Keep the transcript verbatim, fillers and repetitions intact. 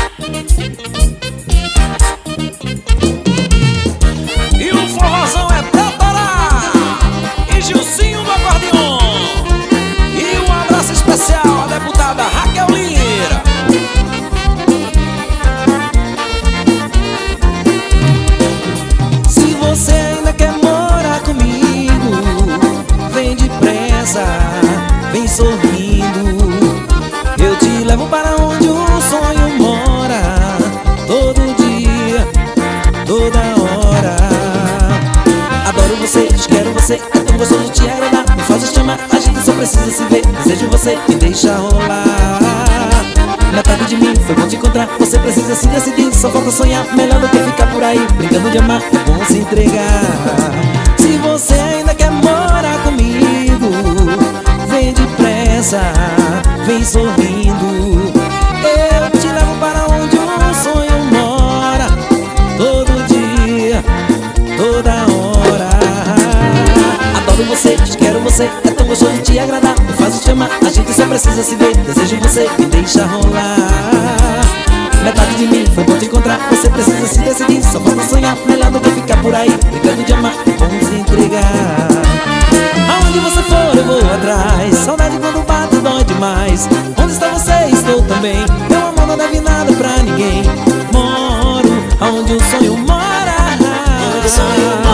E o forrozão é pra torar. E Gilcinho do acordeon. E um abraço especial à deputada Raquel Lira. Se você ainda quer morar comigo, vem depressa, vem sorrindo. Eu te levo para onde o sonho mora, todo dia, toda hora. Adoro você, te quero você, é tão gostoso te agradar. Me faz te chamar, a gente só precisa se ver. Desejo você, me deixa rolar. Metade de mim foi bom te encontrar. Você precisa se decidir, só falta sonhar. Melhor do que ficar por aí brincando de amar, é bom se entregar. Se você ainda quer morar comigo, vem depressa, vem sorrindo. Eu te levo para onde o sonho mora, todo dia, toda hora. Adoro você, te quero você, é tão gostoso te agradar. Me faz te chamar, a gente só precisa se ver. Desejo você, me deixa rolar. Metade de mim foi bom te encontrar. Você precisa se decidir, só falta sonhar. Melhor do que ficar por aí brincando de amar, é bom se entregar. Aonde você for eu vou atrás. Saudade quando bate dói demais. Onde está você? Estou também. Meu amor não deve nada pra ninguém. Moro aonde o sonho mora. Onde o sonho mora.